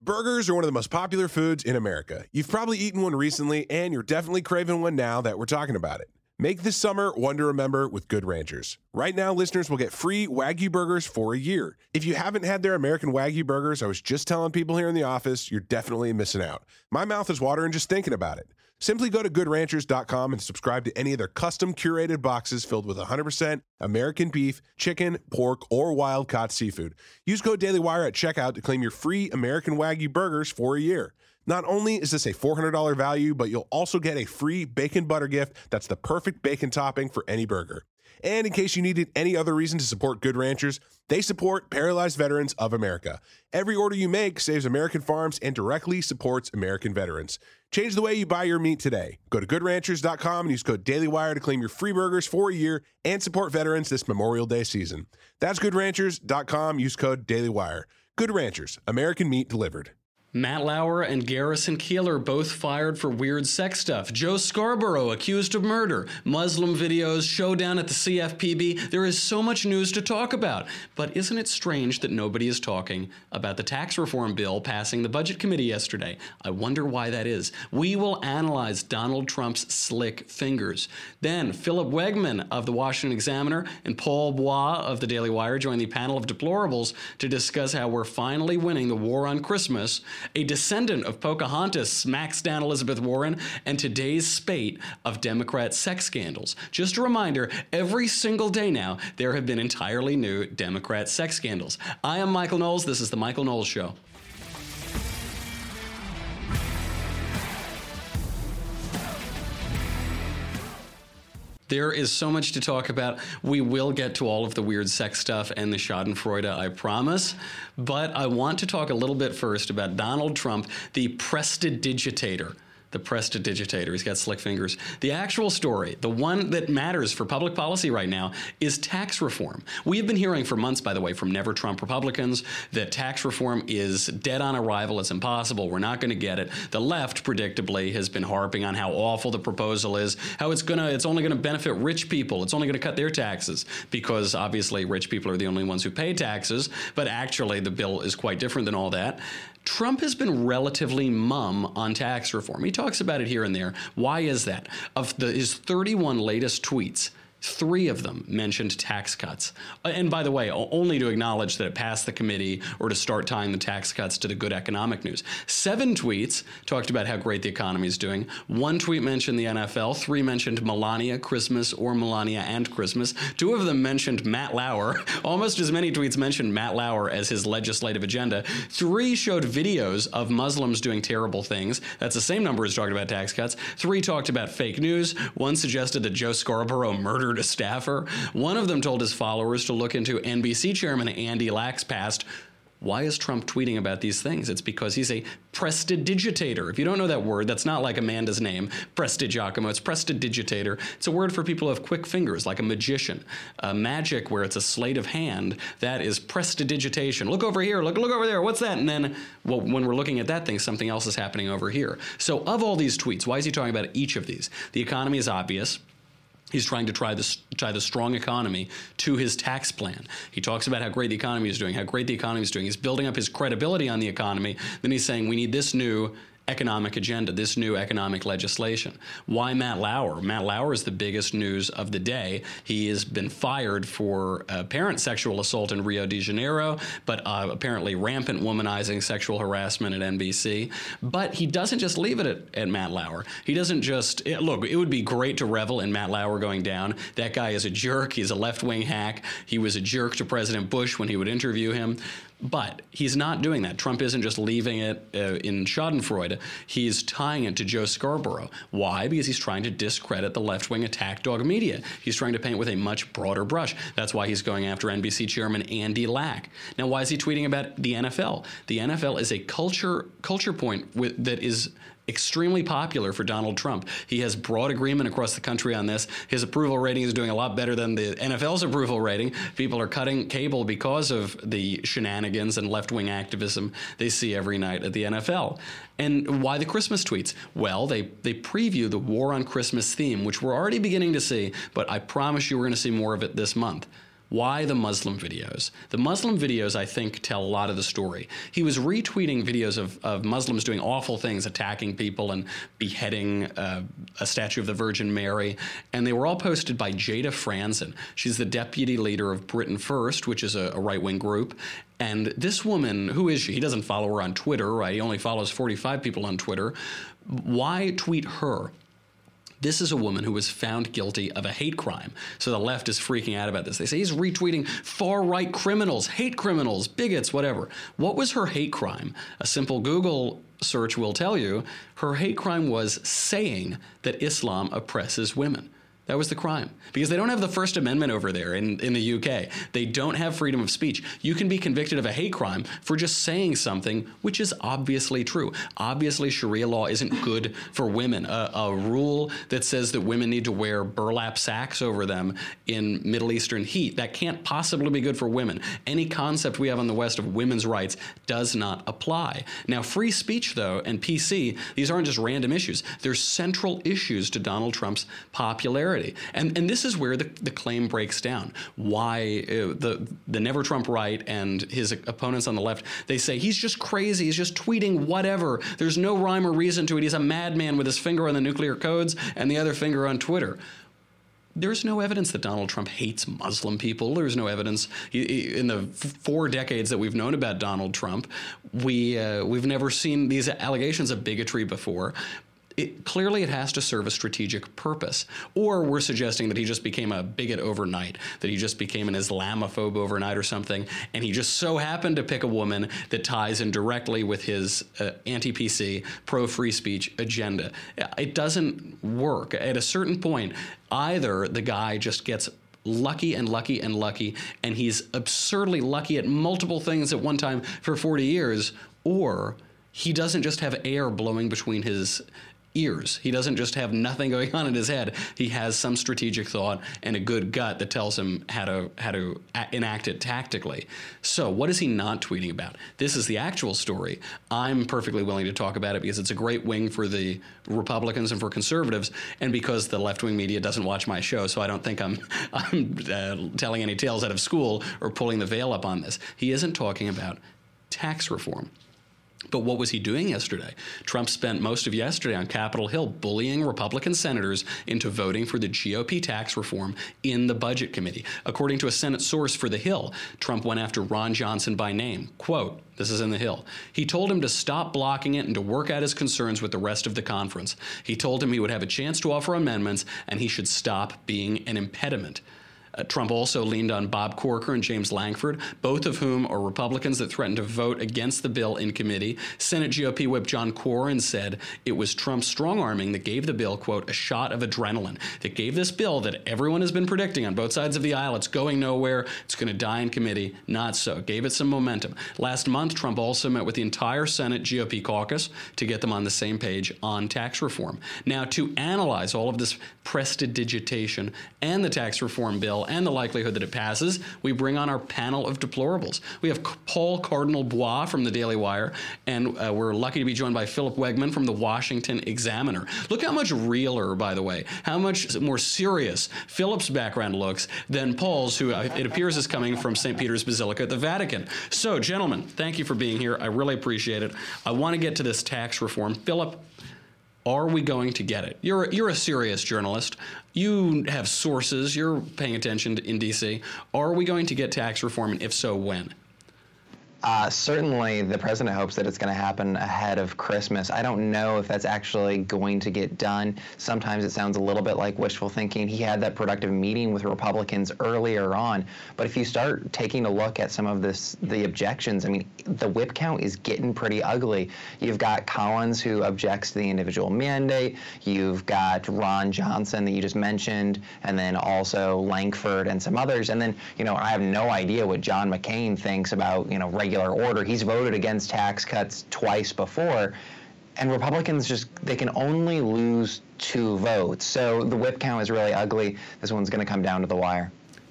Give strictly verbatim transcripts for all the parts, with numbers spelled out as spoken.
Burgers are one of the most popular foods in America. You've probably eaten one recently, and you're definitely craving one now that we're talking about it. Make this summer one to remember with Good Ranchers. Right now, listeners will get free Wagyu burgers for a year. If you haven't had their American Wagyu burgers, I was just telling people here in the office, you're definitely missing out. My mouth is watering just thinking about it. Simply go to good ranchers dot com and subscribe to any of their custom curated boxes filled with one hundred percent American beef, chicken, pork, or wild-caught seafood. Use code DailyWire at checkout to claim your free American Wagyu burgers for a year. Not only is this a four hundred dollars value, but you'll also get a free bacon butter gift that's the perfect bacon topping for any burger. And in case you needed any other reason to support Good Ranchers, they support Paralyzed Veterans of America. Every order you make saves American farms and directly supports American veterans. Change the way you buy your meat today. Go to good ranchers dot com and use code DailyWire to claim your free burgers for a year and support veterans this Memorial Day season. That's good ranchers dot com. Use code DailyWire. Good Ranchers, American meat delivered. Matt Lauer and Garrison Keillor both fired for weird sex stuff. Joe Scarborough accused of murder. Muslim videos, showdown at the C F P B. There is so much news to talk about. But isn't it strange that nobody is talking about the tax reform bill passing the Budget Committee yesterday? I wonder why that is. We will analyze Donald Trump's slick fingers. Then Philip Wegman of the Washington Examiner and Paul Bois of the Daily Wire join the panel of deplorables to discuss how we're finally winning the war on Christmas. A descendant of Pocahontas smacks down Elizabeth Warren, and today's spate of Democrat sex scandals. Just a reminder, every single day now, there have been entirely new Democrat sex scandals. I am Michael Knowles. This is The Michael Knowles Show. There is so much to talk about. We will get to all of the weird sex stuff and the schadenfreude, I promise. But I want to talk a little bit first about Donald Trump, the prestidigitator. The prestidigitator. He's got slick fingers. The actual story, the one that matters for public policy right now, is tax reform. We have been hearing for months, by the way, from Never Trump Republicans that tax reform is dead on arrival. It's impossible. We're not going to get it. The left, predictably, has been harping on how awful the proposal is, how it's gonna, it's only going to benefit rich people. It's only going to cut their taxes because obviously rich people are the only ones who pay taxes. But actually, the bill is quite different than all that. Trump has been relatively mum on tax reform. He talks about it here and there. Why is that? Of the, his thirty-one latest tweets, three of them mentioned tax cuts. And by the way, only to acknowledge that it passed the committee or to start tying the tax cuts to the good economic news. Seven tweets talked about how great the economy is doing. One tweet mentioned the N F L. Three mentioned Melania, Christmas, or Melania and Christmas. Two of them mentioned Matt Lauer. Almost as many tweets mentioned Matt Lauer as his legislative agenda. Three showed videos of Muslims doing terrible things. That's the same number as talking about tax cuts. Three talked about fake news. One suggested that Joe Scarborough murdered a staffer. One of them told his followers to look into N B C chairman Andy Lack's past. Why is Trump tweeting about these things? It's because he's a prestidigitator. If you don't know that word, that's not like Amanda's name, prestigiacomo. It's prestidigitator. It's a word for people who have quick fingers, like a magician. Uh, magic, where it's a sleight of hand, that is prestidigitation. Look over here. Look, look over there. What's that? And then, well, when we're looking at that thing, something else is happening over here. So of all these tweets, why is he talking about each of these? The economy is obvious. He's trying to try the, tie the strong economy to his tax plan. He talks about how great the economy is doing, how great the economy is doing. He's building up his credibility on the economy. Then he's saying we need this new economic agenda, this new economic legislation. Why Matt Lauer? Matt Lauer is the biggest news of the day. He has been fired for apparent sexual assault in Rio de Janeiro, but uh, apparently rampant womanizing, sexual harassment at N B C. But he doesn't just leave it at, at Matt Lauer. He doesn't just, it, look, it would be great to revel in Matt Lauer going down. That guy is a jerk. He's a left-wing hack. He was a jerk to President Bush when he would interview him. But he's not doing that. Trump isn't just leaving it uh, in schadenfreude. He's tying it to Joe Scarborough. Why? Because he's trying to discredit the left-wing attack dog media. He's trying to paint with a much broader brush. That's why he's going after N B C chairman Andy Lack. Now, why is he tweeting about the N F L? The N F L is a culture culture point with, that is extremely popular for Donald Trump. He has broad agreement across the country on this. His approval rating is doing a lot better than the N F L's approval rating. People are cutting cable because of the shenanigans and left-wing activism they see every night at the N F L. And why the Christmas tweets? Well, they, they preview the war on Christmas theme, which we're already beginning to see, but I promise you we're going to see more of it this month. Why the Muslim videos? The Muslim videos, I think, tell a lot of the story. He was retweeting videos of, of Muslims doing awful things, attacking people and beheading uh, a statue of the Virgin Mary, and they were all posted by Jada Franzen. She's the deputy leader of Britain First, which is a, a right-wing group. And this woman, who is she? He doesn't follow her on Twitter, right? He only follows forty-five people on Twitter. Why tweet her? This is a woman who was found guilty of a hate crime. So the left is freaking out about this. They say he's retweeting far-right criminals, hate criminals, bigots, whatever. What was her hate crime? A simple Google search will tell you her hate crime was saying that Islam oppresses women. That was the crime. Because they don't have the First Amendment over there in, in the U K. They don't have freedom of speech. You can be convicted of a hate crime for just saying something which is obviously true. Obviously, Sharia law isn't good for women. A, a rule that says that women need to wear burlap sacks over them in Middle Eastern heat, that can't possibly be good for women. Any concept we have in the West of women's rights does not apply. Now, free speech, though, and P C, these aren't just random issues. They're central issues to Donald Trump's popularity. And and this is where the, the claim breaks down. Why uh, the the Never Trump right and his opponents on the left, they say he's just crazy, he's just tweeting whatever. There's no rhyme or reason to it. He's a madman with his finger on the nuclear codes and the other finger on Twitter. There's no evidence that Donald Trump hates Muslim people. There's no evidence. He, he, in the four decades that we've known about Donald Trump, we, uh, we've never seen these allegations of bigotry before. It, clearly, it has to serve a strategic purpose. Or we're suggesting that he just became a bigot overnight, that he just became an Islamophobe overnight or something, and he just so happened to pick a woman that ties in directly with his uh, anti-P C, pro-free speech agenda. It doesn't work. At a certain point, either the guy just gets lucky and lucky and lucky, and he's absurdly lucky at multiple things at one time for forty years, or he doesn't just have air blowing between his ears. He doesn't just have nothing going on in his head. He has some strategic thought and a good gut that tells him how to how to enact it tactically. So what is he not tweeting about? This is the actual story. I'm perfectly willing to talk about it because it's a great wing for the Republicans and for conservatives, and because the left-wing media doesn't watch my show, so I don't think I'm, I'm uh, telling any tales out of school or pulling the veil up on this. He isn't talking about tax reform. But what was he doing yesterday? Trump spent most of yesterday on Capitol Hill bullying Republican senators into voting for the G O P tax reform in the Budget Committee. According to a Senate source for The Hill, Trump went after Ron Johnson by name. Quote, this is in The Hill. He told him to stop blocking it and to work out his concerns with the rest of the conference. He told him he would have a chance to offer amendments and he should stop being an impediment. Uh, Trump also leaned on Bob Corker and James Lankford, both of whom are Republicans that threatened to vote against the bill in committee. Senate G O P Whip John Cornyn said it was Trump's strong-arming that gave the bill, quote, a shot of adrenaline, that gave this bill that everyone has been predicting on both sides of the aisle, it's going nowhere, it's going to die in committee. Not so. Gave it some momentum. Last month, Trump also met with the entire Senate G O P caucus to get them on the same page on tax reform. Now, to analyze all of this prestidigitation and the tax reform bill and the likelihood that it passes, we bring on our panel of deplorables. We have Paul Cardinal Bois from the Daily Wire, and uh, we're lucky to be joined by Philip Wegman from the Washington Examiner. Look how much realer, by the way, how much more serious Philip's background looks than Paul's, who uh, it appears is coming from Saint Peter's Basilica at the Vatican. So, gentlemen, thank you for being here. I really appreciate it. I want to get to this tax reform. Philip, are we going to get it? You're you're a serious journalist. You have sources. You're paying attention in D C. Are we going to get tax reform, and if so, when? Uh, certainly, the president hopes that it's going to happen ahead of Christmas. I don't know if that's actually going to get done. Sometimes it sounds a little bit like wishful thinking. He had that productive meeting with Republicans earlier on. But if you start taking a look at some of this, the objections, I mean, the whip count is getting pretty ugly. You've got Collins, who objects to the individual mandate. You've got Ron Johnson that you just mentioned, and then also Lankford and some others. And then, you know, I have no idea what John McCain thinks about, you know, regular order. He's voted against tax cuts twice before, and Republicans just, they can only lose two votes. So the whip count is really ugly. This one's going to come down to the wire.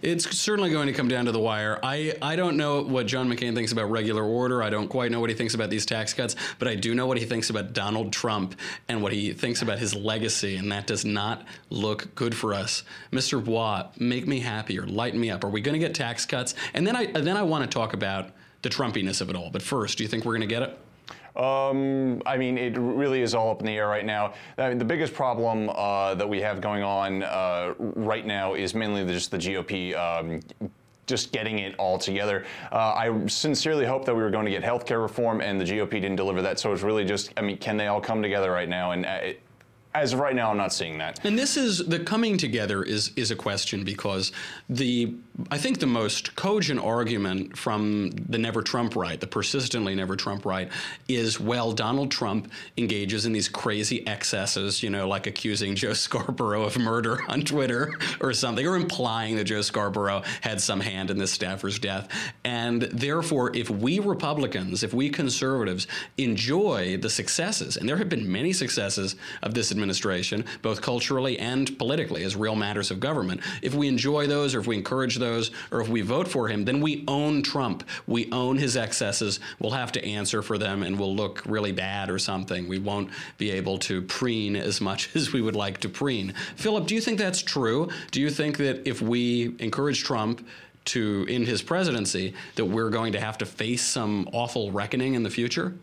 It's certainly going to come down to the wire. I, I don't know what John McCain thinks about regular order. I don't quite know what he thinks about these tax cuts, but I do know what he thinks about Donald Trump and what he thinks about his legacy, and that does not look good for us. Mister Bois, make me happier, lighten me up. Are we going to get tax cuts? And then I then I want to talk about the Trumpiness of it all. But first, do you think we're going to get it? Um, I mean, it really is all up in the air right now. I mean, the biggest problem uh, that we have going on uh, right now is mainly just the G O P um, just getting it all together. Uh, I sincerely hope that we were going to get healthcare reform, and the G O P didn't deliver that. So it's really just, I mean, can they all come together right now? And uh, it, as of right now, I'm not seeing that. And this is, the coming together is is a question because the, I think the most cogent argument from the Never Trump right, the persistently Never Trump right, is, well, Donald Trump engages in these crazy excesses, you know, like accusing Joe Scarborough of murder on Twitter or something, or implying that Joe Scarborough had some hand in this staffer's death. And therefore, if we Republicans, if we conservatives enjoy the successes, and there have been many successes of this administration, administration, both culturally and politically, as real matters of government. If we enjoy those, or if we encourage those, or if we vote for him, then we own Trump. We own his excesses. We'll have to answer for them, and we'll look really bad or something. We won't be able to preen as much as we would like to preen. Philip, do you think that's true? Do you think that if we encourage Trump to in his presidency, that we're going to have to face some awful reckoning in the future?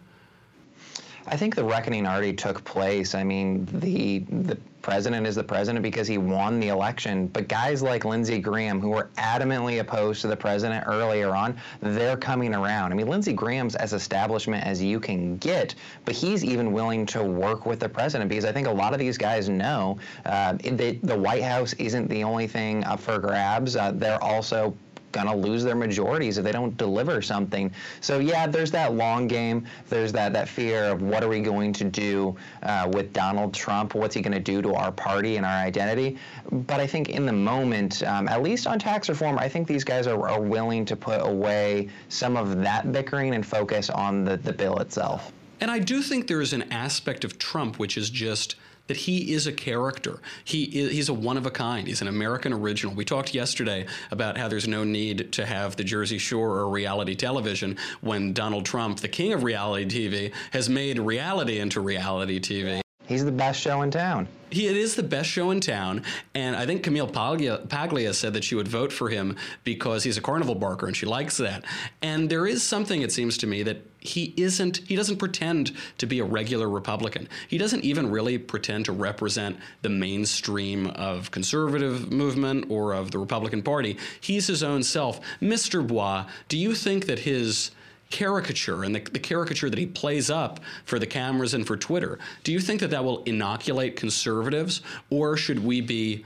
I think the reckoning already took place. I mean, the the president is the president because he won the election. But guys like Lindsey Graham, who were adamantly opposed to the president earlier on, they're coming around. I mean, Lindsey Graham's as establishment as you can get, but he's even willing to work with the president because I think a lot of these guys know uh, the, the White House isn't the only thing up for grabs. Uh, they're also going to lose their majorities if they don't deliver something. So yeah, there's that long game. There's that that fear of what are we going to do uh, with Donald Trump? What's he going to do to our party and our identity? But I think in the moment, um, at least on tax reform, I think these guys are, are willing to put away some of that bickering and focus on the, the bill itself. And I do think there is an aspect of Trump which is just that he is a character. He is, he's a one-of-a-kind. He's an American original. We talked yesterday about how there's no need to have the Jersey Shore or reality television when Donald Trump, the king of reality T V, has made reality into reality T V. He's the best show in town. He, it is the best show in town, and I think Camille Paglia, Paglia said that she would vote for him because he's a carnival barker, and she likes that. And there is something, it seems to me, that he isn't, he doesn't pretend to be a regular Republican. He doesn't even really pretend to represent the mainstream of conservative movement or of the Republican Party. He's his own self. Mister Bois, do you think that his caricature and the, the caricature that he plays up for the cameras and for Twitter, do you think that that will inoculate conservatives, or should we be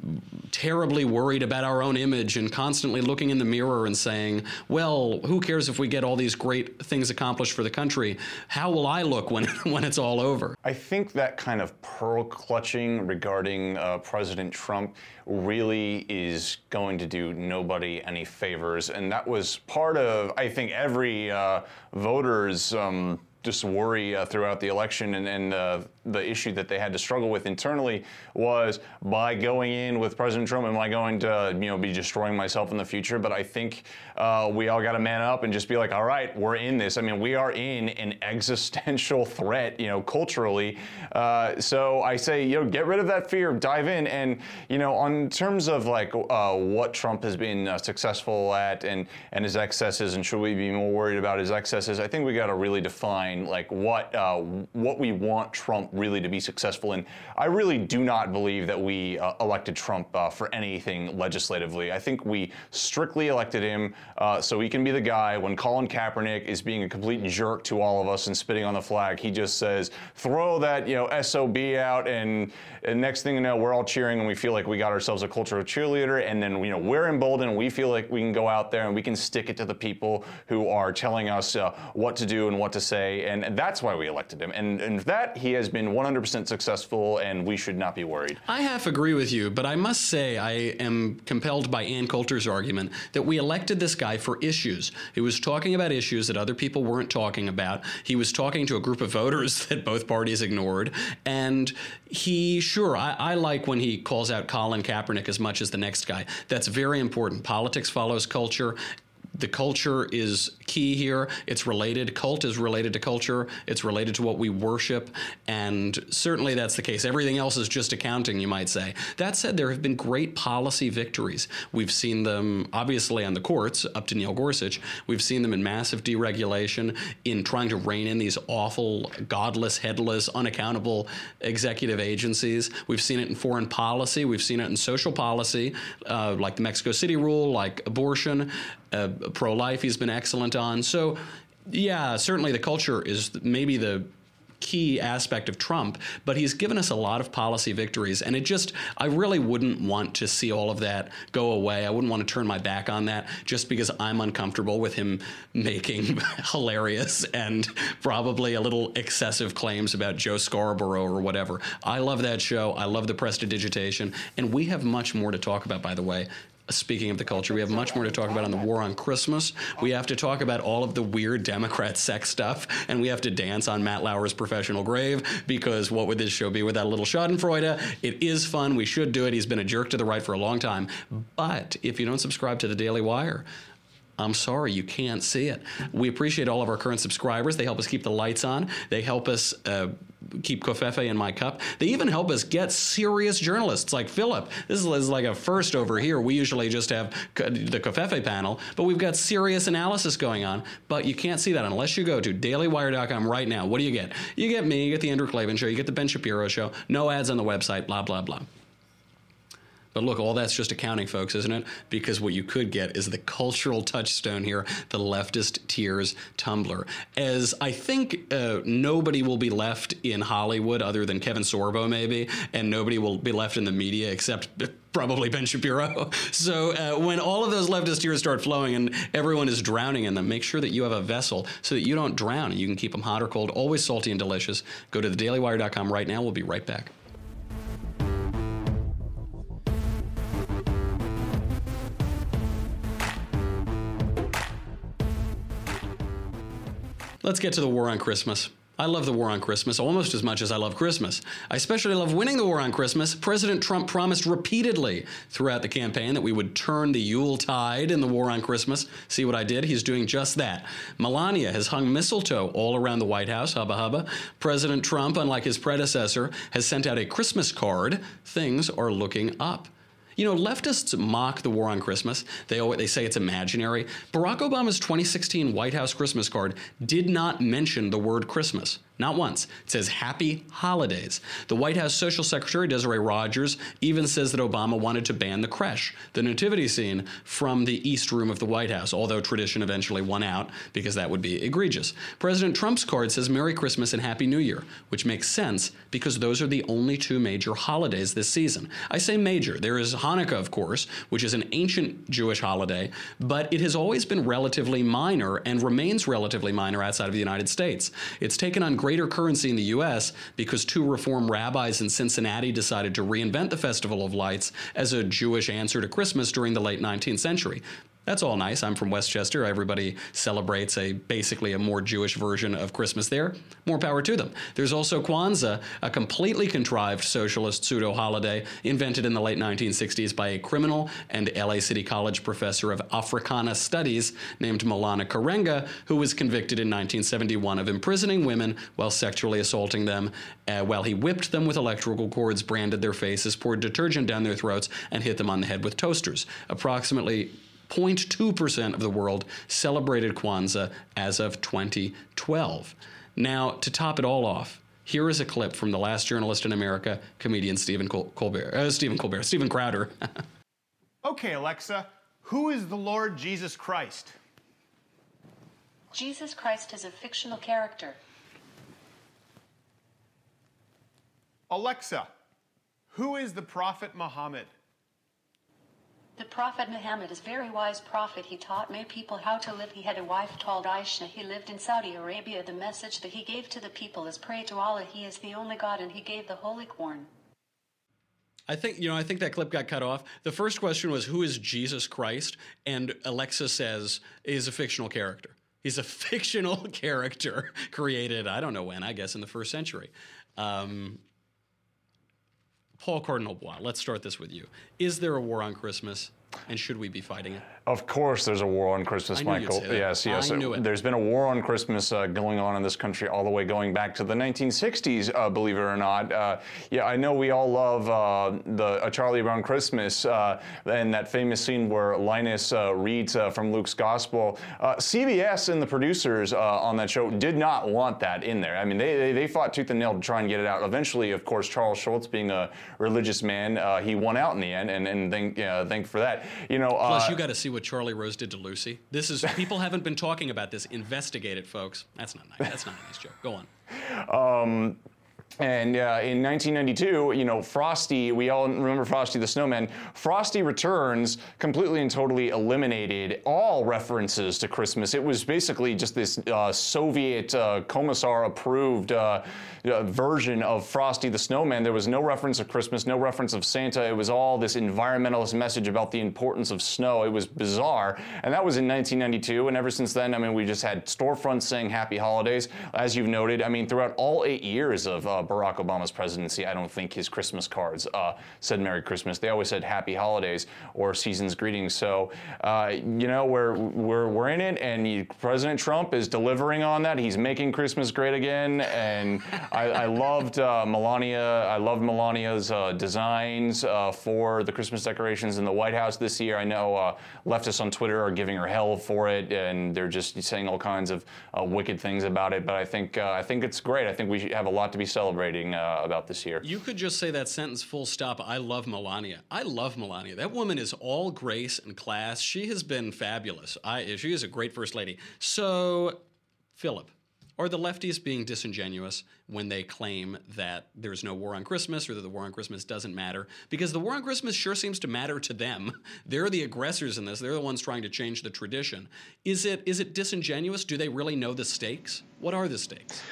terribly worried about our own image and constantly looking in the mirror and saying, well, who cares if we get all these great things accomplished for the country? How will I look when, when it's all over? I think that kind of pearl clutching regarding uh, President Trump really is going to do nobody any favors. And that was part of, I think, every uh, voter's um, just worry uh, throughout the election, and, and uh, the issue that they had to struggle with internally was, by going in with President Trump, am I going to, you know, be destroying myself in the future? But I think uh, we all got to man up and just be like, all right, we're in this. I mean, we are in an existential threat, you know, culturally. Uh, so I say, you know, get rid of that fear, dive in. And, you know, on terms of like uh, what Trump has been uh, successful at and, and his excesses, and should we be more worried about his excesses, I think we got to really define like what uh, what we want Trump really to be successful in. I really do not believe that we uh, elected Trump uh, for anything legislatively. I think we strictly elected him uh, so he can be the guy when Colin Kaepernick is being a complete jerk to all of us and spitting on the flag. He just says, throw that, you know, S O B out, and, and next thing you know, we're all cheering and we feel like we got ourselves a cultural cheerleader, and then, you know, we're emboldened and we feel like we can go out there and we can stick it to the people who are telling us uh, what to do and what to say. way, and, and that's why we elected him. And, and that he has been one hundred percent successful, and we should not be worried. I half agree with you, but I must say I am compelled by Ann Coulter's argument that we elected this guy for issues. He was talking about issues that other people weren't talking about. He was talking to a group of voters that both parties ignored. And he, sure, I, I like when he calls out Colin Kaepernick as much as the next guy. That's very important. Politics follows culture. The culture is key here. It's related. Cult is related to culture. It's related to what we worship. And certainly that's the case. Everything else is just accounting, you might say. That said, there have been great policy victories. We've seen them, obviously, on the courts, up to Neil Gorsuch. We've seen them in massive deregulation, in trying to rein in these awful, godless, headless, unaccountable executive agencies. We've seen it in foreign policy. We've seen it in social policy, uh, like the Mexico City rule, like abortion. Uh, pro-life he's been excellent on. So, yeah, certainly the culture is maybe the key aspect of Trump, but he's given us a lot of policy victories, and it just, I really wouldn't want to see all of that go away. I wouldn't want to turn my back on that just because I'm uncomfortable with him making hilarious and probably a little excessive claims about Joe Scarborough or whatever. I love that show. I love the prestidigitation, and we have much more to talk about, by the way. Speaking of the culture, we have much more to talk about on the war on Christmas. We have to talk about all of the weird Democrat sex stuff, and we have to dance on Matt Lauer's professional grave, because what would this show be without a little Schadenfreude? It is fun. We should do it. He's been a jerk to the right for a long time. But if you don't subscribe to the Daily Wire, I'm sorry, you can't see it. We appreciate all of our current subscribers. They help us keep the lights on. They help us uh, keep Covfefe in my cup. They even help us get serious journalists like Philip. This is like a first over here. We usually just have the Covfefe panel, but we've got serious analysis going on. But you can't see that unless you go to daily wire dot com right now. What do you get? You get me, you get the Andrew Klavan Show, you get the Ben Shapiro Show, no ads on the website, blah, blah, blah. But look, all that's just accounting, folks, isn't it? Because what you could get is the cultural touchstone here, the Leftist Tears Tumblr. As I think uh, nobody will be left in Hollywood other than Kevin Sorbo, maybe, and nobody will be left in the media except probably Ben Shapiro. So uh, when all of those leftist tears start flowing and everyone is drowning in them, make sure that you have a vessel so that you don't drown and you can keep them hot or cold, always salty and delicious. Go to the daily wire dot com right now. We'll be right back. Let's get to the war on Christmas. I love the war on Christmas almost as much as I love Christmas. I especially love winning the war on Christmas. President Trump promised repeatedly throughout the campaign that we would turn the Yule tide in the war on Christmas. See what I did? He's doing just that. Melania has hung mistletoe all around the White House, hubba hubba. President Trump, unlike his predecessor, has sent out a Christmas card. Things are looking up. You know, leftists mock the war on Christmas. They always, they say it's imaginary. Barack Obama's twenty sixteen White House Christmas card did not mention the word Christmas. Not once. It says Happy Holidays. The White House Social Secretary, Desiree Rogers, even says that Obama wanted to ban the creche, the nativity scene, from the East Room of the White House, although tradition eventually won out because that would be egregious. President Trump's card says Merry Christmas and Happy New Year, which makes sense because those are the only two major holidays this season. I say major. There is Hanukkah, of course, which is an ancient Jewish holiday, but it has always been relatively minor and remains relatively minor outside of the United States. It's taken on greater currency in the U S because two Reform rabbis in Cincinnati decided to reinvent the Festival of Lights as a Jewish answer to Christmas during the late nineteenth century. That's all nice. I'm from Westchester. Everybody celebrates a basically a more Jewish version of Christmas there. More power to them. There's also Kwanzaa, a completely contrived socialist pseudo-holiday invented in the late nineteen sixties by a criminal and L A City College professor of Africana Studies named Maulana Karenga, who was convicted in nineteen seventy-one of imprisoning women while sexually assaulting them, uh, while he whipped them with electrical cords, branded their faces, poured detergent down their throats, and hit them on the head with toasters. Approximately zero point two percent of the world celebrated Kwanzaa as of twenty twelve. Now, to top it all off, here is a clip from The Last Journalist in America, comedian Stephen Col- Colbert, uh, Stephen Colbert, Stephen Crowder. Okay, Alexa, who is the Lord Jesus Christ? Jesus Christ is a fictional character. Alexa, who is the Prophet Muhammad? The Prophet Muhammad is a very wise prophet. He taught many people how to live. He had a wife called Aisha. He lived in Saudi Arabia. The message that he gave to the people is pray to Allah. He is the only God, and he gave the Holy Quran. I think, you know, I think that clip got cut off. The first question was, who is Jesus Christ? And Alexa says, is a fictional character. He's a fictional character created, I don't know when, I guess in the first century. Um, Paul Cardinal-Bois, let's start this with you. Is there a war on Christmas, and should we be fighting it? Of course there's a war on Christmas, I knew Michael. you'd say that. Yes, yes. I knew it. There's been a war on Christmas uh, going on in this country all the way going back to the nineteen sixties, uh, believe it or not. Uh, yeah, I know we all love uh, the A Charlie Brown Christmas uh, and that famous scene where Linus uh, reads uh, from Luke's Gospel. Uh, C B S and the producers uh, on that show did not want that in there. I mean, they, they, they fought tooth and nail to try and get it out. Eventually, of course, Charles Schultz, being a religious man, uh, he won out in the end, and, and thank, uh, thank for that. You know, uh, Plus, you got to see what Charlie Rose did to Lucy. This is, people haven't been talking about this. Investigate it, folks. That's not nice. That's not a nice joke. Go on. Um, And uh, in nineteen ninety-two, you know, Frosty, we all remember Frosty the Snowman. Frosty Returns completely and totally eliminated all references to Christmas. It was basically just this uh, Soviet uh, Commissar-approved uh, uh, version of Frosty the Snowman. There was no reference of Christmas, no reference of Santa. It was all this environmentalist message about the importance of snow. It was bizarre. And that was in nineteen ninety-two. And ever since then, I mean, we just had storefronts saying Happy Holidays. As you've noted, I mean, throughout all eight years of uh, Barack Obama's presidency, I don't think his Christmas cards uh, said Merry Christmas. They always said Happy Holidays or Season's Greetings. So, uh, you know, we're, we're, we're in it, and you, President Trump is delivering on that. He's making Christmas great again, and I, I loved uh, Melania. I loved Melania's uh, designs uh, for the Christmas decorations in the White House this year. I know uh, leftists on Twitter are giving her hell for it, and they're just saying all kinds of uh, wicked things about it. But I think uh, I think it's great. I think we have a lot to be celebrating uh, about this year. You could just say that sentence full stop. I love Melania. I love Melania. That woman is all grace and class. She has been fabulous. I, she is a great first lady. So, Philip, are the lefties being disingenuous when they claim that there's no war on Christmas or that the war on Christmas doesn't matter? Because the war on Christmas sure seems to matter to them. They're the aggressors in this. They're the ones trying to change the tradition. Is it is it disingenuous? Do they really know the stakes? What are the stakes?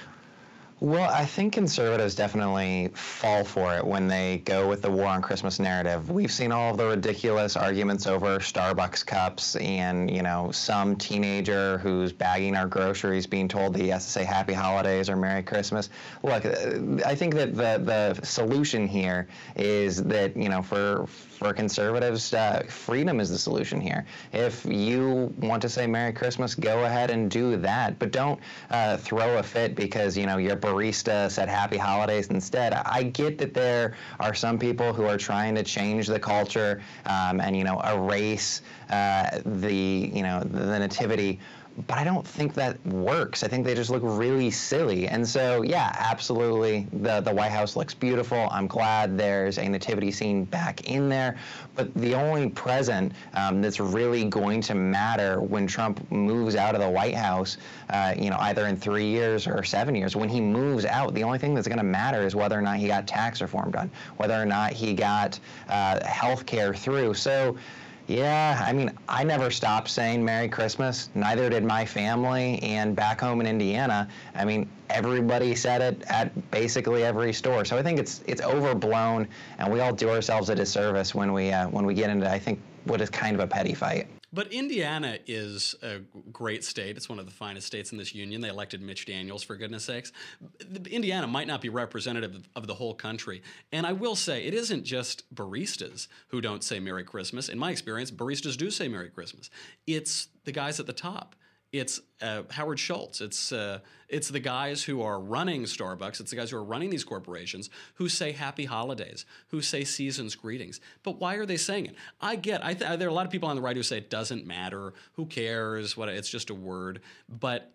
Well, I think conservatives definitely fall for it when they go with the war on Christmas narrative. We've seen all of the ridiculous arguments over Starbucks cups and, you know, some teenager who's bagging our groceries being told that he has to say Happy Holidays or Merry Christmas. Look, I think that the, the solution here is that, you know, for for conservatives, uh, freedom is the solution here. If you want to say Merry Christmas, go ahead and do that, but don't uh, throw a fit because, you know, your barista said Happy Holidays instead. I get that there are some people who are trying to change the culture um, and, you know, erase uh, the, you know, the nativity, but I don't think that works. I think they just look really silly. And so, yeah, absolutely, the, the White House looks beautiful. I'm glad there's a nativity scene back in there. But the only present um, that's really going to matter when Trump moves out of the White House, uh, you know, either in three years or seven years, when he moves out, the only thing that's going to matter is whether or not he got tax reform done, whether or not he got uh, health care through. So, yeah, I mean, I never stopped saying Merry Christmas. Neither did my family. And back home in Indiana, I mean, everybody said it at basically every store. So I think it's it's overblown, and we all do ourselves a disservice when we uh, when we get into, I think, what is kind of a petty fight. But Indiana is a great state. It's one of the finest states in this union. They elected Mitch Daniels, for goodness sakes. Indiana might not be representative of the whole country. And I will say, it isn't just baristas who don't say Merry Christmas. In my experience, baristas do say Merry Christmas. It's the guys at the top. It's uh, Howard Schultz. It's uh, it's the guys who are running Starbucks. It's the guys who are running these corporations who say Happy Holidays, who say Season's Greetings. But why are they saying it? I get. I th- there are a lot of people on the right who say it doesn't matter. Who cares? What? It's just a word. But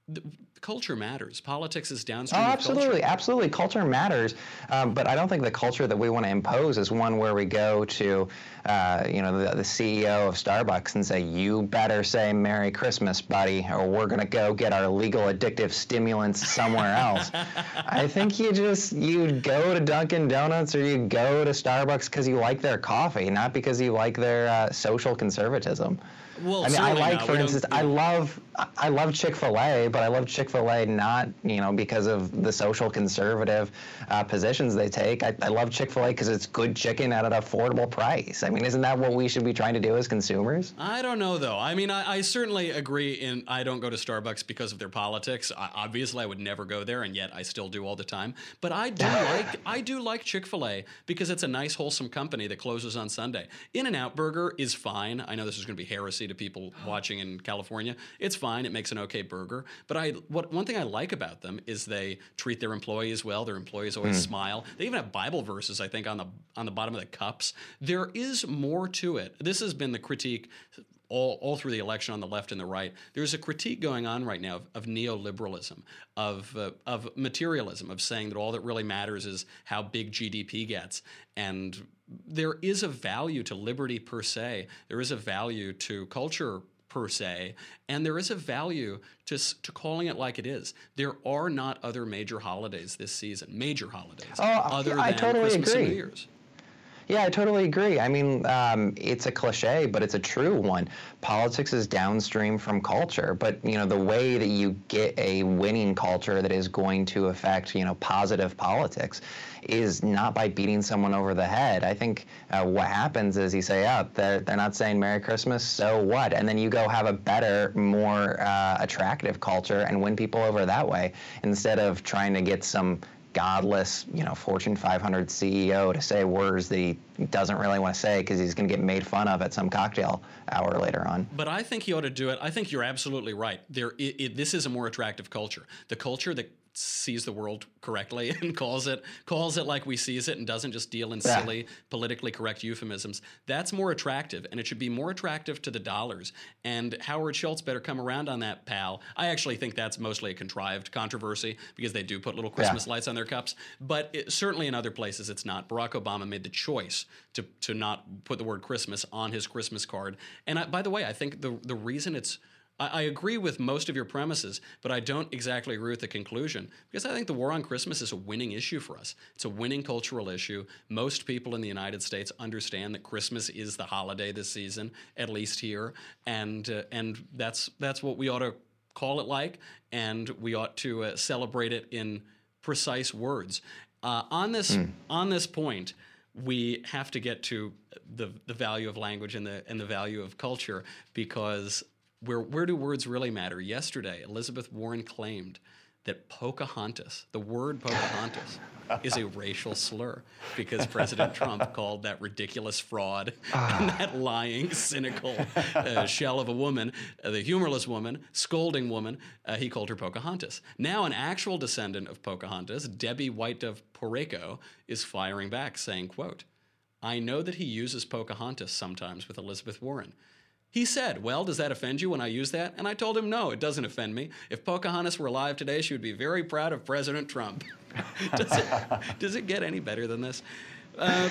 the culture matters. Politics is Oh, downstream of absolutely, culture. absolutely. Culture matters, um, but I don't think the culture that we want to impose is one where we go to, uh, you know, the, the C E O of Starbucks and say, "You better say Merry Christmas, buddy, or we're gonna go get our legal addictive stimulants somewhere else." I think you just you go to Dunkin' Donuts or you go to Starbucks because you like their coffee, not because you like their uh, social conservatism. Well, I mean, I certainly like, not. for We don't- instance, I love, I love Chick-fil-A, but I love Chick-fil-A not, you know, because of the social conservative uh, positions they take. I, I love Chick-fil-A because it's good chicken at an affordable price. I mean, isn't that what we should be trying to do as consumers? I don't know, though. I mean, I, I certainly agree in I don't go to Starbucks because of their politics. I, obviously, I would never go there, and yet I still do all the time. But I do like I do like Chick-fil-A because it's a nice, wholesome company that closes on Sunday. In-N-Out Burger is fine. I know this is going to be heresy to people watching in California. It's fine. It makes an okay burger. But I what one thing I like about them is they treat their employees well. Their employees always Mm. smile. They even have Bible verses, I think, on the on the bottom of the cups. There is more to it. This has been the critique all, all through the election on the left and the right. There's a critique going on right now of, of neoliberalism, of uh, of materialism, of saying that all that really matters is how big G D P gets. And there is a value to liberty per se. There is a value to culture per se, and there is a value to to calling it like it is. There are not other major holidays this season, major holidays, Oh, other I than totally Christmas agree. and New Year's. Yeah, I totally agree. I mean, um, it's a cliche, but it's a true one. Politics is downstream from culture, but you know the way that you get a winning culture that is going to affect you know positive politics is not by beating someone over the head. I think uh, what happens is you say, "Oh, they're they're not saying Merry Christmas, so what?" And then you go have a better, more uh, attractive culture and win people over that way instead of trying to get some godless, you know, Fortune five hundred C E O to say words that he doesn't really want to say because he's going to get made fun of at some cocktail hour later on. But I think he ought to do it. I think you're absolutely right. There, it, it, this is a more attractive culture. The culture that sees the world correctly and calls it calls it like we sees it and doesn't just deal in Yeah. silly, politically correct euphemisms. That's more attractive, and it should be more attractive to the dollars. And Howard Schultz better come around on that, pal. I actually think that's mostly a contrived controversy because they do put little Christmas Yeah. lights on their cups. But it, certainly in other places it's not. Barack Obama made the choice to to not put the word Christmas on his Christmas card. And I, by the way, I think the the reason it's I, I agree with most of your premises, but I don't exactly agree with the conclusion because I think the war on Christmas is a winning issue for us. It's a winning cultural issue. Most people in the United States understand that Christmas is the holiday this season, at least here, and uh, and that's that's what we ought to call it like, and we ought to uh, celebrate it in precise words. Uh, on this Mm. on this point, we have to get to the the value of language and the and the value of culture because where where do words really matter? Yesterday, Elizabeth Warren claimed that Pocahontas, the word Pocahontas, is a racial slur because President Trump called that ridiculous fraud and that lying, cynical uh, shell of a woman, uh, the humorless woman, scolding woman, uh, he called her Pocahontas. Now an actual descendant of Pocahontas, Debbie White Dove Porreco, is firing back saying, quote, "I know that he uses Pocahontas sometimes with Elizabeth Warren. He said, well, does that offend you when I use that? And I told him, no, it doesn't offend me. If Pocahontas were alive today, she would be very proud of President Trump." does, it, does it get any better than this? Uh,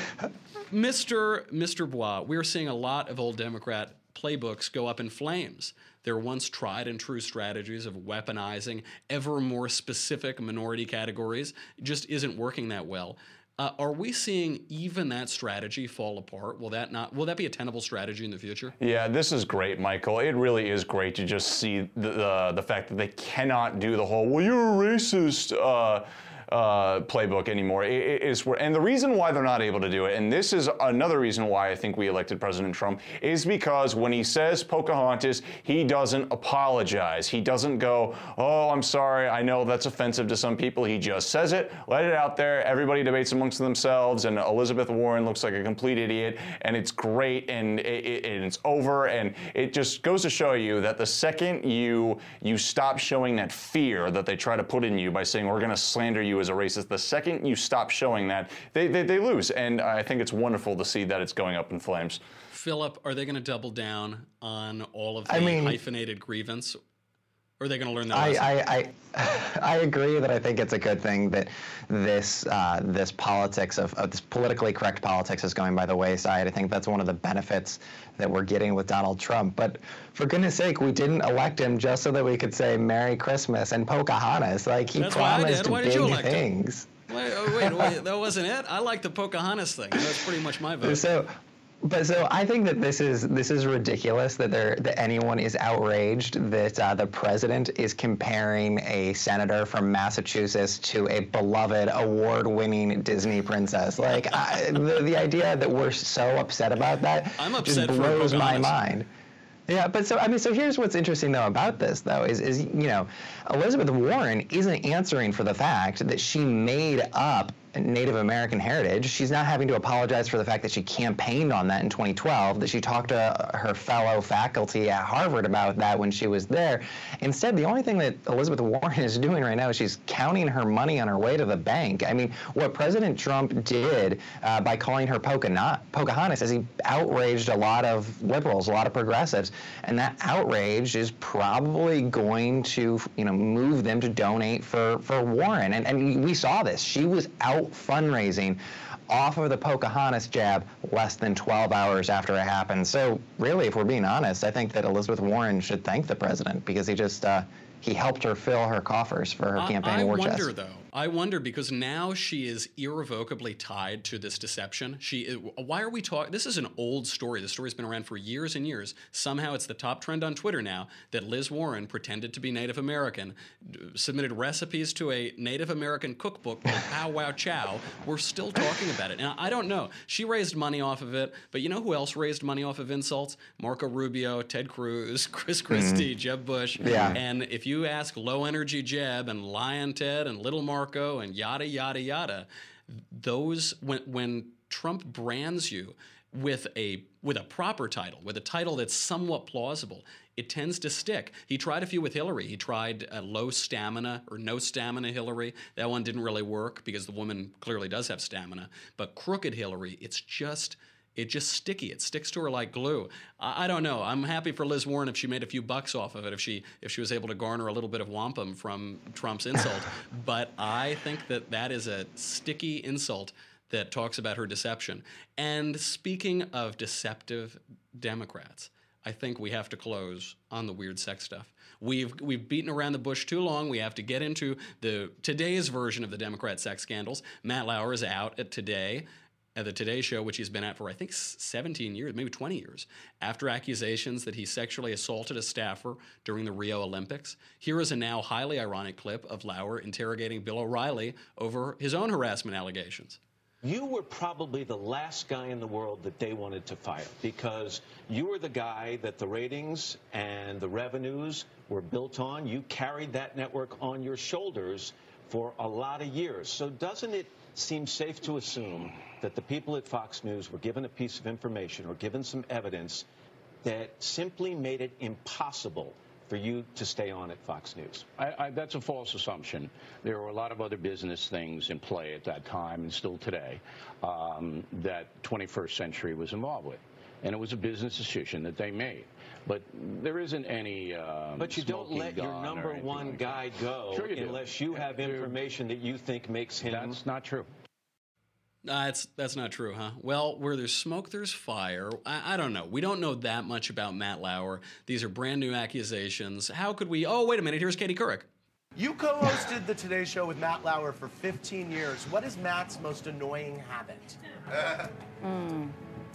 Mister Mister Bois, we're seeing a lot of old Democrat playbooks go up in flames. Their once tried and true strategies of weaponizing ever more specific minority categories just isn't working that well. Uh, are we seeing even that strategy fall apart? Will that not? Will that be a tenable strategy in the future? Yeah, this is great, Michael. It really is great to just see the the, the fact that they cannot do the whole "well, you're a racist" uh, uh, playbook anymore. It, it is where, and the reason why they're not able to do it, and this is another reason why I think we elected President Trump, is because when he says Pocahontas, he doesn't apologize. He doesn't go, "Oh, I'm sorry. I know that's offensive to some people." He just says it, let it out there. Everybody debates amongst themselves, and Elizabeth Warren looks like a complete idiot, and it's great, and, it, it, and it's over, and it just goes to show you that the second you you stop showing that fear that they try to put in you by saying we're going to slander you as a racist, the second you stop showing that, they, they, they lose. And I think it's wonderful to see that it's going up in flames. Philip, are they going to double down on all of the I mean- hyphenated grievance? Or are they going to learn that I, lesson? I, I, I agree that I think it's a good thing that this uh, this politics of, of this politically correct politics is going by the wayside. I think that's one of the benefits that we're getting with Donald Trump. But for goodness sake, we didn't elect him just so that we could say Merry Christmas and Pocahontas. Like, he That's why I promised did. Why did big you elect him? things. Wait, oh, wait, wait, that wasn't it? I like the Pocahontas thing. That's pretty much my vote. So, but so I think that this is this is ridiculous that there that anyone is outraged that uh, the president is comparing a senator from Massachusetts to a beloved award-winning Disney princess. Like, I, the the idea that we're so upset about that I'm just upset for blows my Pocahontas. mind. Yeah, but so I mean, so here's what's interesting though about this though is is you know, Elizabeth Warren isn't answering for the fact that she made up Native American heritage. She's not having to apologize for the fact that she campaigned on that in twenty twelve, that she talked to her fellow faculty at Harvard about that when she was there. Instead, the only thing that Elizabeth Warren is doing right now is she's counting her money on her way to the bank. I mean, what President Trump did uh, by calling her Pocahontas, Pocahontas is he outraged a lot of liberals, a lot of progressives, and that outrage is probably going to, you know, move them to donate for, for Warren. And, and we saw this. She was out fundraising off of the Pocahontas jab less than twelve hours after it happened. So really, if we're being honest, I think that Elizabeth Warren should thank the president because he just uh, he helped her fill her coffers for her I, campaign I war wonder, chest. though. I wonder because now she is irrevocably tied to this deception. She, why are we talking? This is an old story. The story's been around for years and years. Somehow it's the top trend on Twitter now that Liz Warren pretended to be Native American, submitted recipes to a Native American cookbook called Pow Wow Chow. We're still talking about it. Now, I don't know. She raised money off of it, but you know who else raised money off of insults? Marco Rubio, Ted Cruz, Chris Christie, mm. Jeb Bush. Yeah. And if you ask Low Energy Jeb and Lion Ted and Little Marco and yada, yada, yada, those, when, when Trump brands you with a with a proper title, with a title that's somewhat plausible, it tends to stick. He tried a few with Hillary. He tried uh, low stamina or no stamina Hillary. That one didn't really work because the woman clearly does have stamina. But crooked Hillary, it's just... It's just sticky. It sticks to her like glue. I, I don't know. I'm happy for Liz Warren if she made a few bucks off of it, if she if she was able to garner a little bit of wampum from Trump's insult. But I think that that is a sticky insult that talks about her deception. And speaking of deceptive Democrats, I think we have to close on the weird sex stuff. We've we've beaten around the bush too long. We have to get into the today's version of the Democrat sex scandals. Matt Lauer is out at Today. At the Today Show, which he's been at for, I think, seventeen years, maybe twenty years, after accusations that he sexually assaulted a staffer during the Rio Olympics. Here is a now highly ironic clip of Lauer interrogating Bill O'Reilly over his own harassment allegations. You were probably the last guy in the world that they wanted to fire because you were the guy that the ratings and the revenues were built on. You carried that network on your shoulders for a lot of years. So doesn't it seem safe to assume that the people at Fox News were given a piece of information or given some evidence that simply made it impossible for you to stay on at Fox News? I, I, that's a false assumption. There were a lot of other business things in play at that time and still today um, that twenty-first Century was involved with. And it was a business decision that they made. But there isn't any um, But you don't let your number one like guy go sure you unless do. you have information that you think makes him... That's not true. Uh, that's, that's not true, huh? Well, where there's smoke, there's fire. I, I don't know. We don't know that much about Matt Lauer. These are brand new accusations. How could we... Oh, wait a minute. Here's Katie Couric. You co-hosted the Today Show with Matt Lauer for fifteen years. What is Matt's most annoying habit? mm.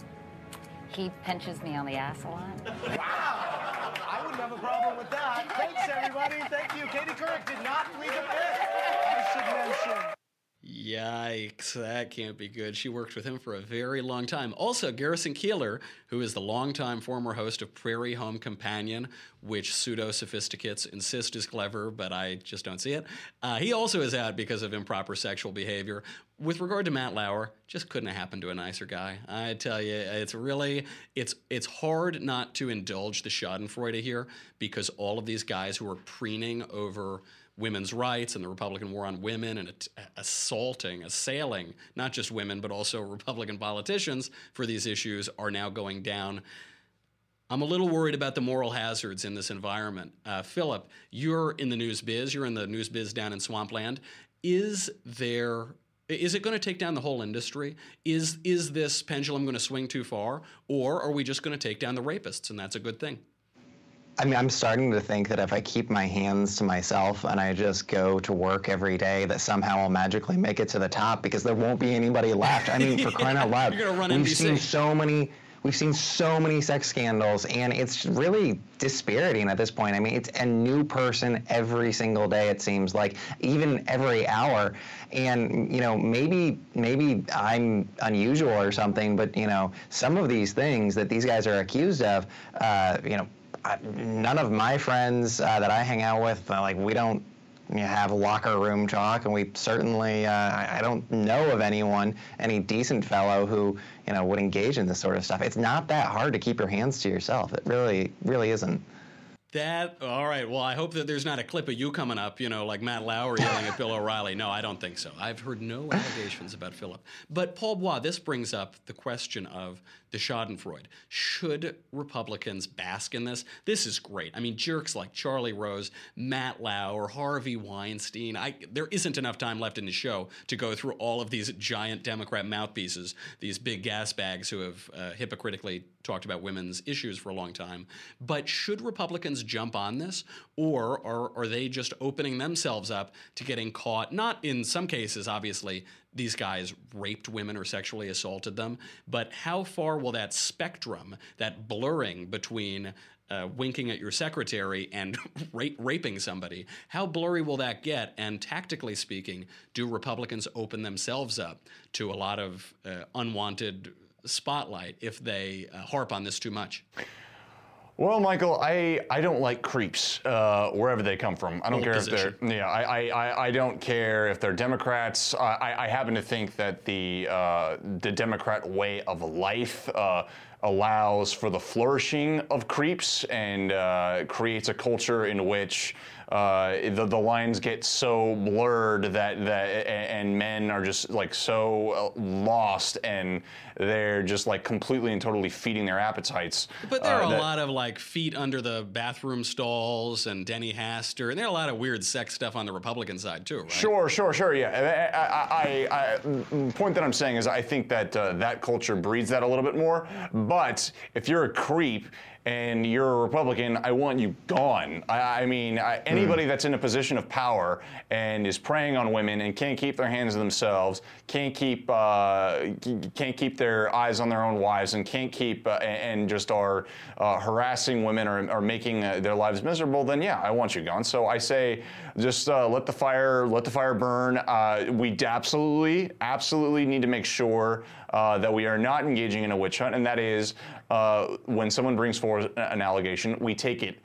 He pinches me on the ass a lot. Wow! I wouldn't have a problem with that. Thanks, everybody. Thank you. Katie Couric did not plead the fifth. I should mention. Yikes, that can't be good. She worked with him for a very long time. Also, Garrison Keillor, who is the longtime former host of Prairie Home Companion, which pseudo-sophisticates insist is clever, but I just don't see it. Uh, he also is out because of improper sexual behavior. With regard to Matt Lauer, just couldn't have happened to a nicer guy. I tell you, it's really, it's it's hard not to indulge the schadenfreude here because all of these guys who are preening over women's rights and the Republican war on women and at- assaulting, assailing not just women but also Republican politicians for these issues are now going down. I'm a little worried about the moral hazards in this environment. Uh, Philip, you're in the news biz. You're in the news biz down in Swampland. Is there... Is it going to take down the whole industry? Is is this pendulum going to swing too far? Or are we just going to take down the rapists, and that's a good thing? I mean, I'm starting to think that if I keep my hands to myself and I just go to work every day, that somehow I'll magically make it to the top, because there won't be anybody left. I mean, for crying out loud, You're gonna run we've N B C. seen so many... We've seen so many sex scandals, and it's really dispiriting at this point. I mean, it's a new person every single day, it seems like, even every hour. And, you know, maybe maybe I'm unusual or something, but, you know, some of these things that these guys are accused of, uh, you know, I, none of my friends uh, that I hang out with, uh, like, we don't you know, have locker room talk, and we certainly, uh, I, I don't know of anyone, any decent fellow who, you know, would engage in this sort of stuff. It's not that hard to keep your hands to yourself. It really, really isn't. That, all right, well, I hope that there's not a clip of you coming up, you know, like Matt Lauer yelling at Bill O'Reilly. No, I don't think so. I've heard no allegations about Philip. But Paul Bois, this brings up the question of the Schadenfreude. Should Republicans bask in this? This is great. I mean, jerks like Charlie Rose, Matt Lauer, Harvey Weinstein. I, there isn't enough time left in the show to go through all of these giant Democrat mouthpieces, these big gas bags who have uh, hypocritically talked about women's issues for a long time. But should Republicans jump on this, or are, are they just opening themselves up to getting caught? Not in some cases, obviously, these guys raped women or sexually assaulted them, but how far will that spectrum, that blurring between uh, winking at your secretary and rape, raping somebody, how blurry will that get? And tactically speaking, do Republicans open themselves up to a lot of uh, unwanted spotlight if they uh, harp on this too much? Well, Michael, I, I don't like creeps uh, wherever they come from. I don't Bold care position. if they're yeah. I, I, I don't care if they're Democrats. I, I happen to think that the uh, the Democrat way of life uh, allows for the flourishing of creeps and uh, creates a culture in which uh, the the lines get so blurred that that and men are just like so lost, and they're just like completely and totally feeding their appetites. But there are uh, a that, lot of like feet under the bathroom stalls and Denny Haster, and there are a lot of weird sex stuff on the Republican side too, right? Sure, sure, sure. Yeah, I, I, I, the point that I'm saying is I think that uh, that culture breeds that a little bit more. But if you're a creep and you're a Republican, I want you gone. I, I mean, I, anybody mm. that's in a position of power and is preying on women and can't keep their hands to themselves, can't keep uh, can't keep their eyes on their own wives, and can't keep uh, and just are uh, harassing women or, or making uh, their lives miserable, then yeah, I want you gone. So I say, just uh, let the fire let the fire burn. Uh, we absolutely, absolutely need to make sure uh, that we are not engaging in a witch hunt, and that is uh, when someone brings forward an allegation, we take it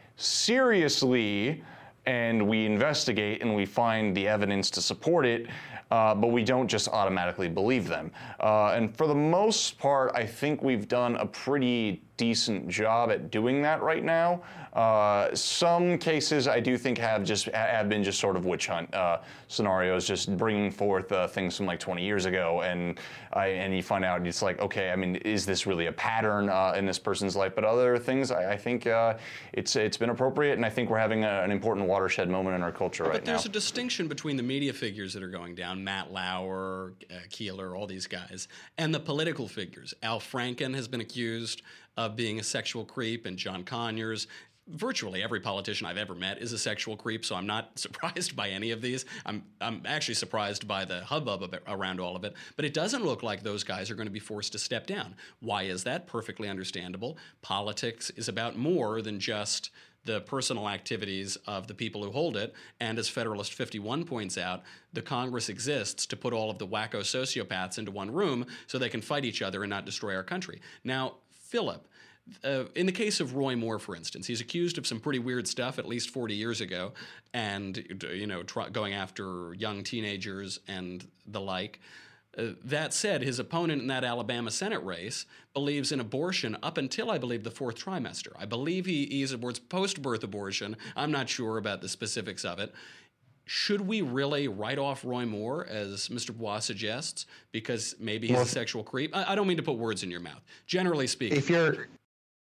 seriously and we investigate and we find the evidence to support it, uh, but we don't just automatically believe them. Uh, and for the most part, I think we've done a pretty decent job at doing that right now. Uh, some cases I do think have just have been just sort of witch hunt uh, scenarios, just bringing forth uh, things from like twenty years ago, and I, and you find out it's like, okay, I mean, is this really a pattern uh, in this person's life? But other things, I, I think uh, it's it's been appropriate, and I think we're having a, an important watershed moment in our culture right now. But there's a distinction between the media figures that are going down, Matt Lauer, uh, Keeler, all these guys, and the political figures. Al Franken has been accused of being a sexual creep, and John Conyers. Virtually every politician I've ever met is a sexual creep, so I'm not surprised by any of these. I'm I'm actually surprised by the hubbub around all of it, but it doesn't look like those guys are going to be forced to step down. Why is that? Perfectly understandable. Politics is about more than just the personal activities of the people who hold it, and as Federalist fifty-one points out, the Congress exists to put all of the wacko sociopaths into one room so they can fight each other and not destroy our country. Now, Philip, Uh, in the case of Roy Moore, for instance, he's accused of some pretty weird stuff at least forty years ago, and you know, try, going after young teenagers and the like. Uh, that said, his opponent in that Alabama Senate race believes in abortion up until, I believe, the fourth trimester. I believe he, he supports post-birth abortion. I'm not sure about the specifics of it. Should we really write off Roy Moore, as Mister Bois suggests, because maybe he's well, a sexual creep? I, I don't mean to put words in your mouth. Generally speaking. If you're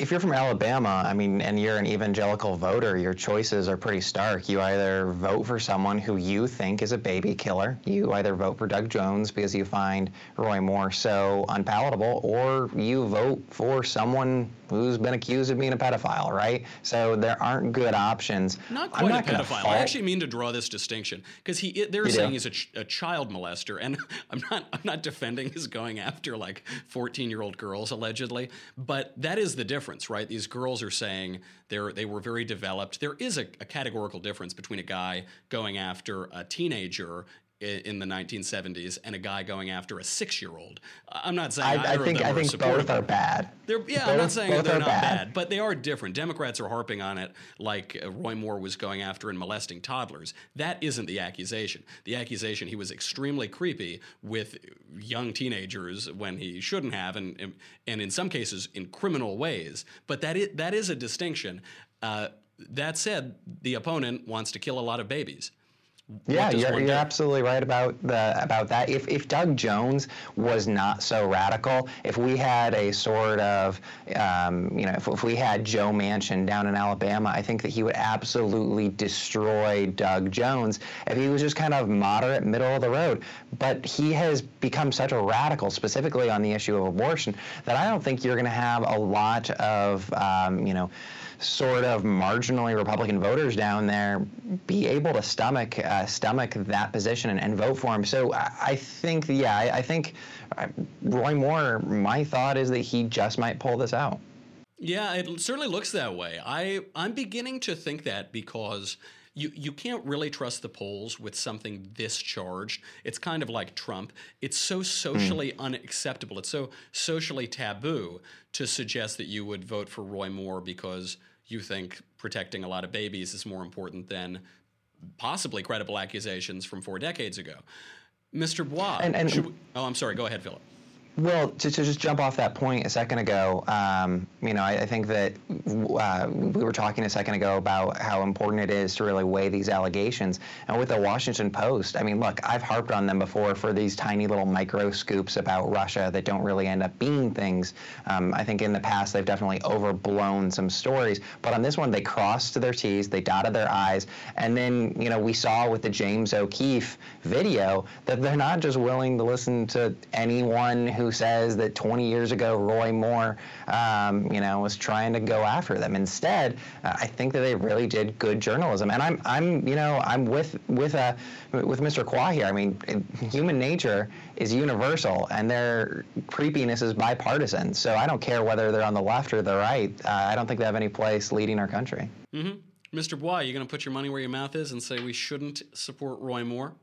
if you're from Alabama, I mean, and you're an evangelical voter, your choices are pretty stark. You either vote for someone who you think is a baby killer, you either vote for Doug Jones because you find Roy Moore so unpalatable, or you vote for someone who's been accused of being a pedophile, right? So there aren't good options. Not quite I'm not a pedophile. fault. I actually mean to draw this distinction because he they're You saying do? he's a, ch- a child molester, and I'm not I'm not defending his going after like fourteen-year-old girls allegedly, but that is the difference, right? These girls are saying they're they were very developed. There is a, a categorical difference between a guy going after a teenager in the nineteen seventies and a guy going after a six-year-old. I'm not saying I, I either think of them I are think supportive. both are bad. They're, yeah, both, I'm not saying both they're are not bad. bad, but they are different. Democrats are harping on it like uh, Roy Moore was going after and molesting toddlers. That isn't the accusation. The accusation, he was extremely creepy with young teenagers when he shouldn't have, and and, and in some cases in criminal ways. But that is, that is a distinction. Uh, that said, the opponent wants to kill a lot of babies. Yeah, What does you're, one you're do? absolutely right about the about that. If if Doug Jones was not so radical, if we had a sort of, um, you know, if, if we had Joe Manchin down in Alabama, I think that he would absolutely destroy Doug Jones if he was just kind of moderate, middle of the road. But he has become such a radical, specifically on the issue of abortion, that I don't think you're going to have a lot of, um, you know, sort of marginally Republican voters down there be able to stomach uh, stomach that position and, and vote for him. So I, I think, yeah, I, I think uh, Roy Moore, my thought is that he just might pull this out. Yeah, it certainly looks that way. I, I'm beginning to think that because you, you can't really trust the polls with something this charged. It's kind of like Trump. It's so socially mm. unacceptable. It's so socially taboo to suggest that you would vote for Roy Moore because you think protecting a lot of babies is more important than possibly credible accusations from four decades ago. Mister Bois, and, and, should we, oh, I'm sorry. Go ahead, Philip. Well, to, to just jump off that point a second ago, um, you know, I, I think that uh, we were talking a second ago about how important it is to really weigh these allegations. And with the Washington Post, I mean, look, I've harped on them before for these tiny little micro scoops about Russia that don't really end up being things. Um, I think in the past they've definitely overblown some stories. But on this one, they crossed their T's, they dotted their I's, and then, you know, we saw with the James O'Keefe video that they're not just willing to listen to anyone who who says that twenty years ago Roy Moore, um, you know, was trying to go after them. Instead, uh, I think that they really did good journalism, and I'm, I'm, you know, I'm with with uh, with Mister Qua here. I mean, human nature is universal, and their creepiness is bipartisan. So I don't care whether they're on the left or the right. Uh, I don't think they have any place leading our country. Mm-hmm. Mister Bois, you going to put your money where your mouth is and say we shouldn't support Roy Moore?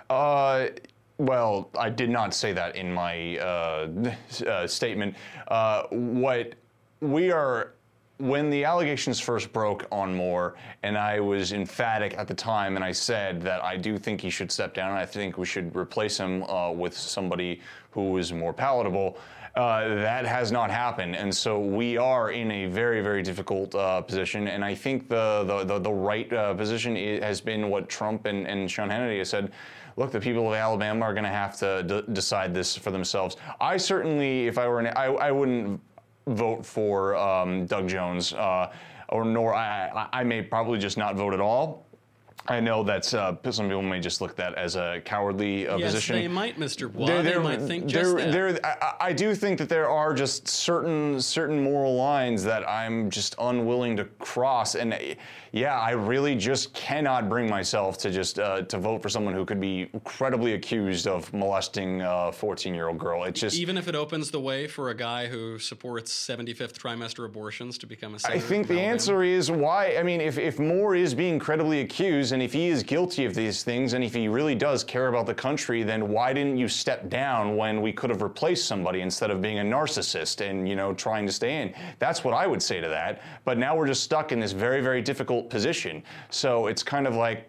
Uh. Well, I did not say that in my uh, uh, statement. Uh, what we are, when the allegations first broke on Moore, and I was emphatic at the time, and I said that I do think he should step down, and I think we should replace him uh, with somebody who is more palatable. Uh, that has not happened, and so we are in a very, very difficult uh, position. And I think the the the, the right uh, position is, has been what Trump and, and Sean Hannity has said. Look, the people of Alabama are going to have to d- decide this for themselves. I certainly, if I were, an, I, I wouldn't vote for um, Doug Jones, uh, or nor I, I may probably just not vote at all. I know that's uh, some people may just look at that as a cowardly uh, yes, position. Yes, they might, Mister Bois. They're, they they're, might think just that. They're, I, I do think that there are just certain certain moral lines that I'm just unwilling to cross, and yeah, I really just cannot bring myself to just uh, to vote for someone who could be credibly accused of molesting a fourteen-year-old girl. It's just even if it opens the way for a guy who supports seventy-fifth trimester abortions to become a senator. I think the Alabama. answer is why. I mean, if if Moore is being credibly accused, and if he is guilty of these things, and if he really does care about the country, then why didn't you step down when we could have replaced somebody instead of being a narcissist and, you know, trying to stay in? That's what I would say to that. But now we're just stuck in this very, very difficult position. So it's kind of like,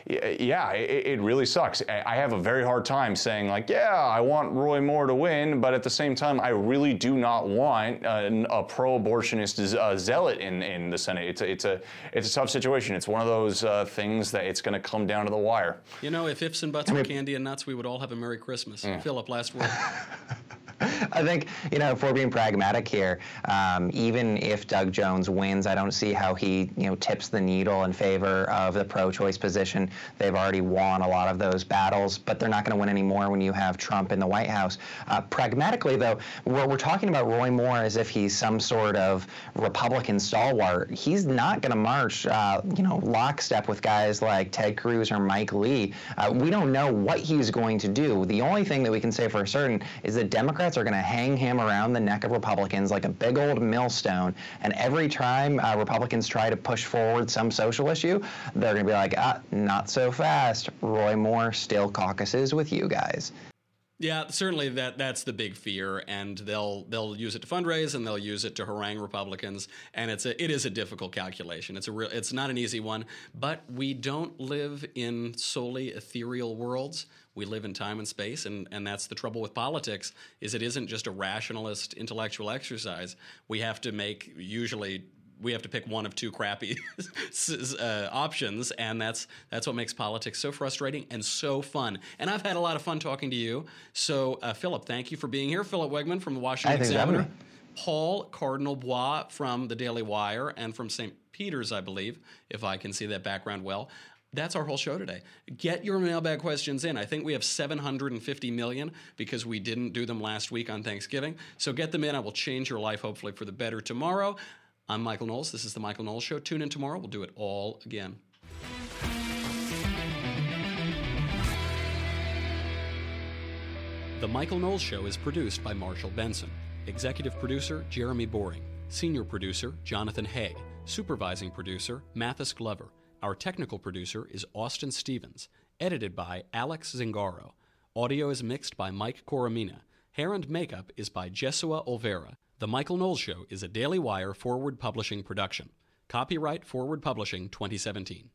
yeah, it, it really sucks. I have a very hard time saying, like, yeah, I want Roy Moore to win, but at the same time, I really do not want a, a pro-abortionist uh, zealot in, in the Senate. It's a, it's a it's a tough situation. It's one of those uh, things that it's going to come down to the wire. You know, if ifs and buts were candy and nuts, we would all have a Merry Christmas. Mm. Philip, last word. I think, you know, if we're being pragmatic here, um, even if Doug Jones wins, I don't see how he, you know, tips the needle in favor of the pro-choice position. They've already won a lot of those battles, but they're not going to win any more when you have Trump in the White House. Uh, pragmatically, though, we're, we're talking about Roy Moore as if he's some sort of Republican stalwart. He's not going to march, uh, you know, lockstep with guys like Ted Cruz or Mike Lee. Uh, we don't know what he's going to do. The only thing that we can say for certain is that Democrats are going to hang him around the neck of Republicans like a big old millstone, and every time uh, Republicans try to push forward some social issue, they're going to be like, ah, not so fast. Roy Moore still caucuses with you guys. Yeah, certainly that that's the big fear, and they'll they'll use it to fundraise and they'll use it to harangue Republicans, and it's a it is a difficult calculation. It's a real it's not an easy one, but we don't live in solely ethereal worlds. We live in time and space, and, and that's the trouble with politics, is it isn't just a rationalist intellectual exercise. We have to make usually we have to pick one of two crappy uh, options, and that's that's what makes politics so frustrating and so fun. And I've had a lot of fun talking to you. So, uh, Philip, thank you for being here. Philip Wegman from the Washington Examiner. Paul Cardinal Bois from the Daily Wire and from Saint Peter's, I believe, if I can see that background well. That's our whole show today. Get your mailbag questions in. I think we have seven hundred fifty million because we didn't do them last week on Thanksgiving. So get them in. I will change your life, hopefully, for the better tomorrow. I'm Michael Knowles. This is The Michael Knowles Show. Tune in tomorrow. We'll do it all again. The Michael Knowles Show is produced by Marshall Benson. Executive producer, Jeremy Boring. Senior producer, Jonathan Hay. Supervising producer, Mathis Glover. Our technical producer is Austin Stevens. Edited by Alex Zingaro. Audio is mixed by Mike Coromina. Hair and makeup is by Jesua Olvera. The Michael Knowles Show is a Daily Wire Forward Publishing production. Copyright Forward Publishing twenty seventeen.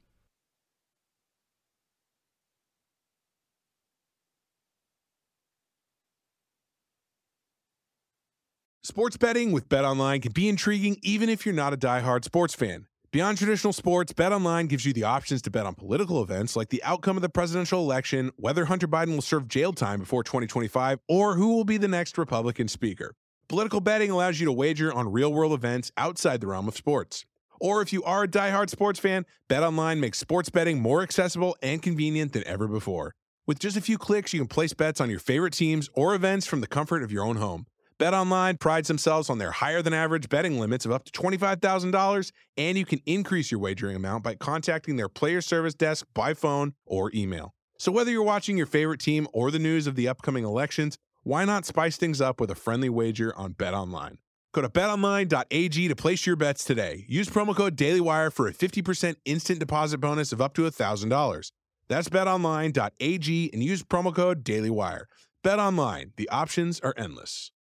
Sports betting with BetOnline can be intriguing even if you're not a diehard sports fan. Beyond traditional sports, BetOnline gives you the options to bet on political events like the outcome of the presidential election, whether Hunter Biden will serve jail time before twenty twenty-five, or who will be the next Republican speaker. Political betting allows you to wager on real-world events outside the realm of sports. Or if you are a diehard sports fan, BetOnline makes sports betting more accessible and convenient than ever before. With just a few clicks, you can place bets on your favorite teams or events from the comfort of your own home. BetOnline prides themselves on their higher-than-average betting limits of up to twenty-five thousand dollars, and you can increase your wagering amount by contacting their player service desk by phone or email. So whether you're watching your favorite team or the news of the upcoming elections, why not spice things up with a friendly wager on BetOnline? Go to bet online dot a g to place your bets today. Use promo code DailyWire for a fifty percent instant deposit bonus of up to one thousand dollars. That's bet online dot a g and use promo code DailyWire. BetOnline, the options are endless.